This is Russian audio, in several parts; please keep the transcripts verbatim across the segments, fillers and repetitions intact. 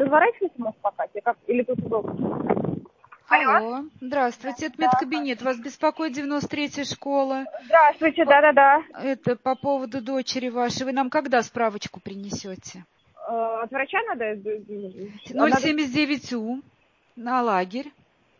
разворачивайся, может, пока тебе, как... или тут удобно? Алло. Алло, здравствуйте, это медкабинет. Вас беспокоит девяносто третья школа. Здравствуйте, по... да-да-да. Это по поводу дочери вашей. Вы нам когда справочку принесете? Э, от врача надо? ноль надо... семьдесят девять У на лагерь.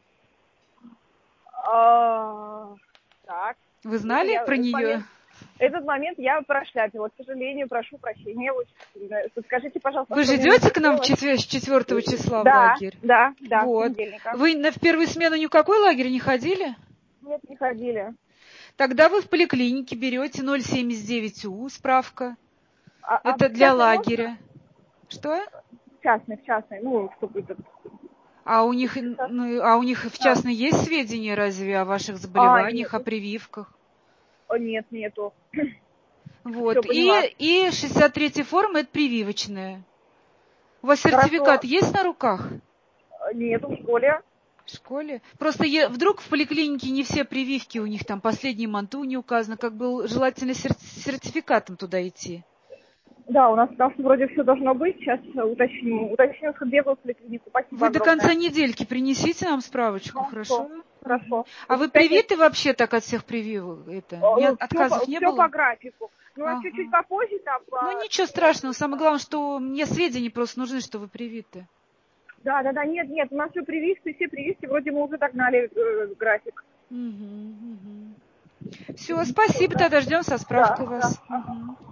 А, так. Вы знали я, про этот нее? Момент, этот момент я прошляпила. К сожалению, прошу прощения. Очень сильно. Скажите, пожалуйста, Вы что же мне идете нужно к нам делать? с четвёртого числа в Да, лагерь? да, да, с Вот. понедельника. Вы на, в первую смену ни в какой лагерь не ходили? Нет, не ходили. Тогда вы в поликлинике берете ноль семьдесят девять У, справка. А, Это а для лагеря. можно? Что? В частной, в частной. Ну, чтобы это... А у них, ну, а у них в частной есть сведения разве о ваших заболеваниях, А, о прививках? О, нет, нету. Вот. Все, поняла. И, и шестьдесят третья форма это прививочная. У вас Хорошо. сертификат есть на руках? Нету в школе. В школе? Просто я, вдруг в поликлинике не все прививки, у них там последний манту не указано, как бы желательно с сертификатом туда идти. Да, у нас там вроде все должно быть. Сейчас уточню. Уточню, что бегал в поликлинику. Спасибо Вы до огромное. конца недельки принесите нам справочку, Хорошо. хорошо? Хорошо. Угу. А вы привиты вообще так от всех прививок? Это? Ни отказов Все, не все по было? графику. Ну, а чуть-чуть Ага. попозже там... Ну По... ничего страшного, самое главное, что мне сведения просто нужны, что вы привиты. Да, да, да, нет, нет, у нас все прививки, все прививки, вроде мы уже догнали э, график. Угу, угу. Все, спасибо, тогда ждем со справкой Да, вас. да. Угу.